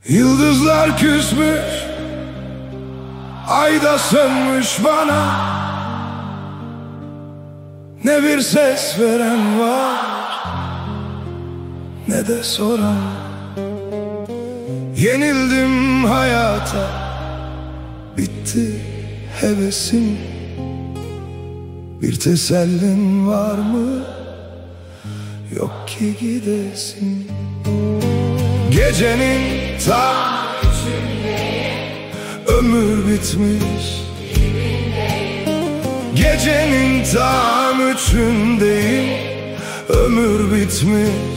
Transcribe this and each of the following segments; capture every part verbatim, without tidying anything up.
Yıldızlar küsmüş, ay da sönmüş bana. Ne bir ses veren var, ne de soran. Yenildim hayata, bitti hevesim. Bir tesellin var mı? Yok ki gidesin. Gecenin tam içindeyim, ömür bitmiş. Gecenin tam üçündeyim, ömür bitmiş.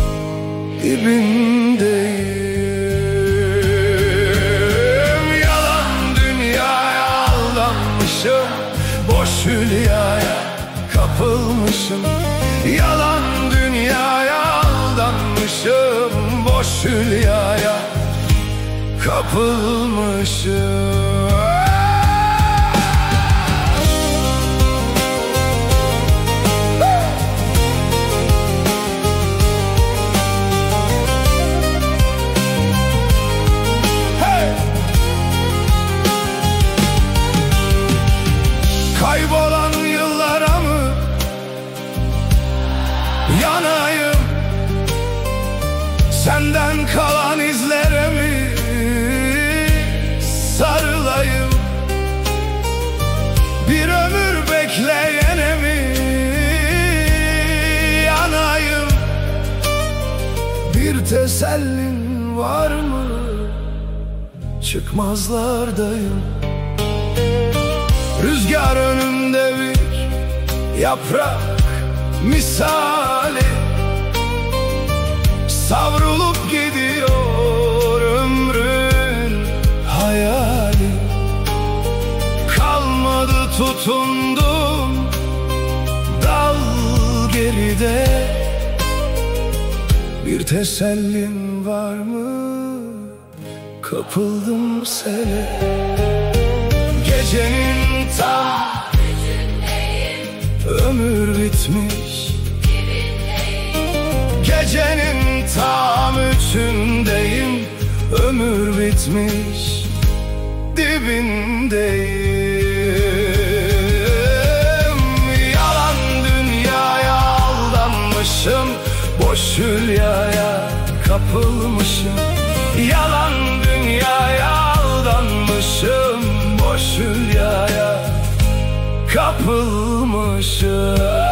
Dibindeyim. Yalan dünyaya aldanmışım, boş hülyaya kapılmışım. Yalan dünyaya aldanmışım, boş hülyaya kapılmışım. Hey! Kaybolan yıllara mı yanayım? Senden kalan izlere mi sarılayım? Bir ömür bekleyene mi yanayım? Bir tesellin var mı? Çıkmazlardayım. Rüzgar önümde bir yaprak misali, savrulup gidiyor ömrün hayali. Kalmadı tutundum dal geride. Bir tesellin var mı? Kapıldım sele. Gecenin tam içindeyim, ömür bitmiş. Gecenin tam üçündeyim, ömür bitmiş. Dibindeyim. Yalan dünyaya aldanmışım, boş hülyaya kapılmışım. Yalan dünyaya aldanmışım, boş hülyaya kapılmışım.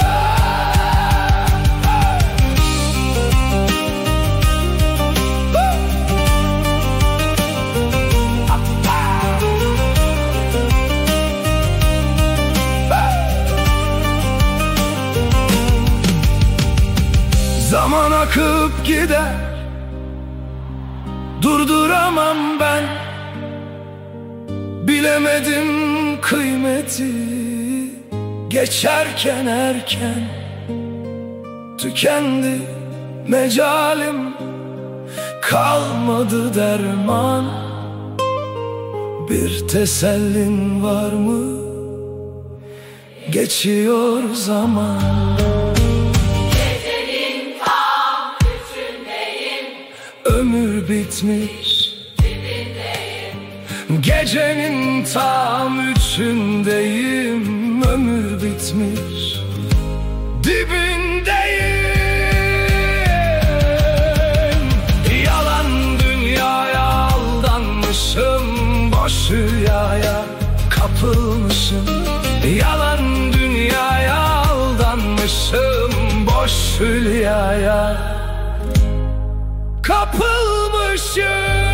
Zaman akıp gider, durduramam ben. Bilemedim kıymeti, geçerken erken. Tükendi mecalim, kalmadı derman. Bir tesellin var mı? Geçiyor zaman. Ömür bitmiş. Dibindeyim. Gecenin tam üçündeyim, ömür bitmiş. Dibindeyim. Yalan dünyaya aldanmışım, boş hülyaya kapılmışım. Yalan dünyaya aldanmışım, boş hülyaya kapılmışım.